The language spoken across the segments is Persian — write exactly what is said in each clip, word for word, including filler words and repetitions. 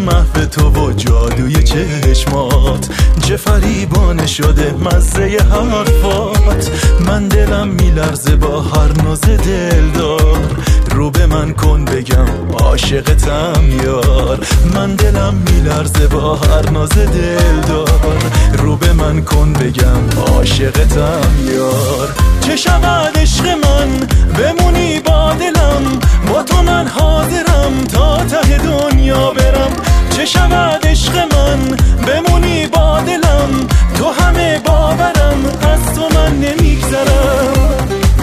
محو تو و جادوی چشمات، چه فریبانه شده مزه حرفات. من دلم میلرزه با هر ناز دلدار، رو به من کن بگم عاشقتم یار. من دلم میلرزه با هر ناز دلدار، رو به من کن بگم عاشقتم یار. چه شود عشق من بمونی با دلم، با تو من حاضرم تا ته دنیا برم. چه شود عشق من بمونی با دلم، تو همه باورم از تو من نمیگذرم.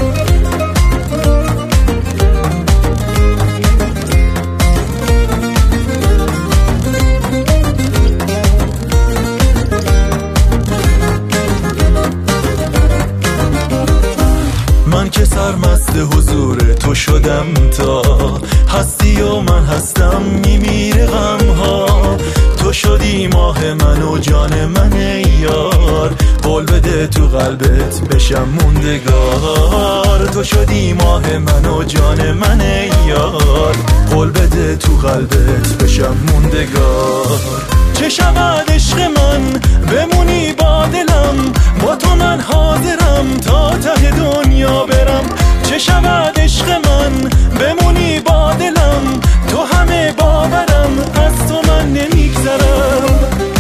من که سرمست حضور تو شدم، تا هستی و من هستم میمیره غم ها. تو شدی ماه من و جان من ای یار، قول بده تو قلبت بشم موندگار. تو شدی ماه من و جان من ای یار، قول بده تو قلبت بشم موندگار. چه شود عشق من بمونی با دلم، با تو من حاضرم تا ته دنیا برم. چه شود عشق من بمونی با دلم، تو همه باورم از تو من نمیگذرم.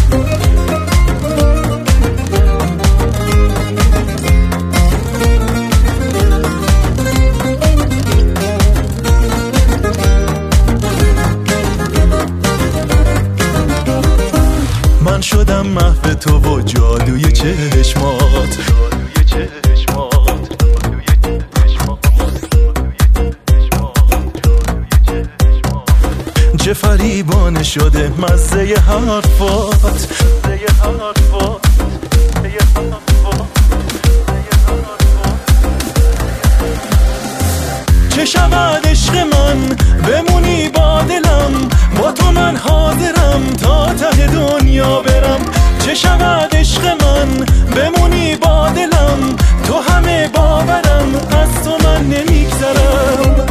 من شدم محو تو و جادوی چشمات، چه فریبانه شده مزه حرفات. چه شود عشق من بمونی با دلم، با تو من حاضرم تا ته دنیا برم. چه شود عشق من بمونی با دلم، تو همه باورم از تو من نمیگذرم.